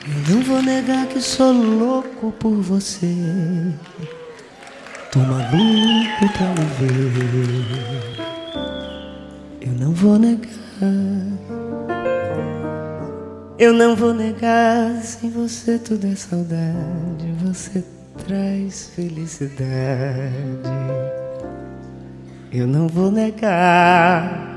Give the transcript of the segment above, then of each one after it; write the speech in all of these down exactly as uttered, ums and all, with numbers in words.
Eu não vou negar que sou louco por você. Tô maluco pra me ver. Eu não vou negar. Eu não vou negar. Sem você tudo é saudade. Você traz felicidade. Eu não vou negar.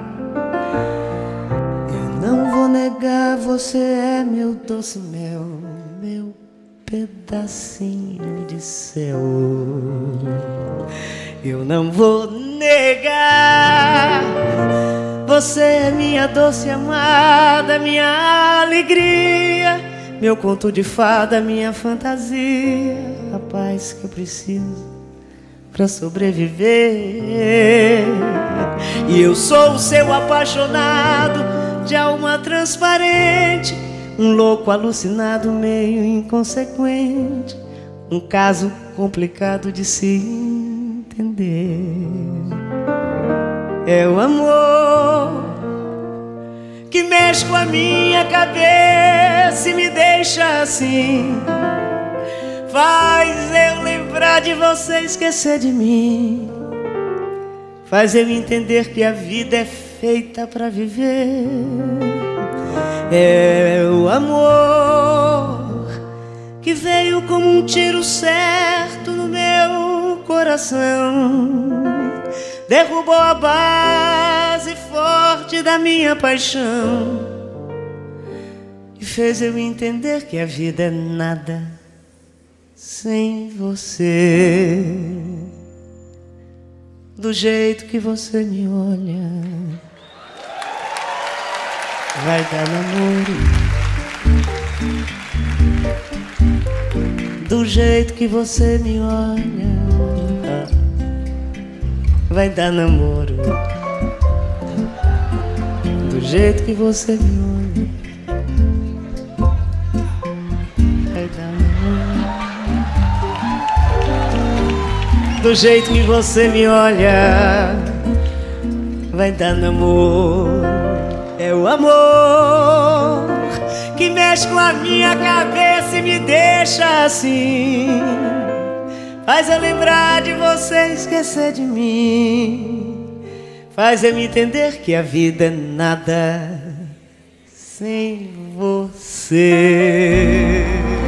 Eu não vou negar. Você é meu doce mel, meu pedacinho de céu. Eu não vou negar. Você é minha doce amada, minha alegria, meu conto de fada, minha fantasia, a paz que eu preciso pra sobreviver. E eu sou o seu apaixonado, de alma transparente, um louco alucinado, meio inconsequente, um caso complicado de se entender. É o amor que mexe com a minha cabeça e me deixa assim, faz eu lembrar de você, esquecer de mim, faz eu entender que a vida é feita pra viver. É o amor que veio como um tiro certo no meu coração, derrubou a base forte da minha paixão e fez eu entender que a vida é nada sem você. Do jeito que você me olha, vai dar namoro. Do jeito que você me olha, vai dar namoro. Do jeito que você me olha, vai dar namoro. Do jeito que você me olha, vai dar namoro. É o amor que mexe com a minha cabeça e me deixa assim, faz eu lembrar de você, esquecer de mim, faz eu me entender que a vida é nada sem você.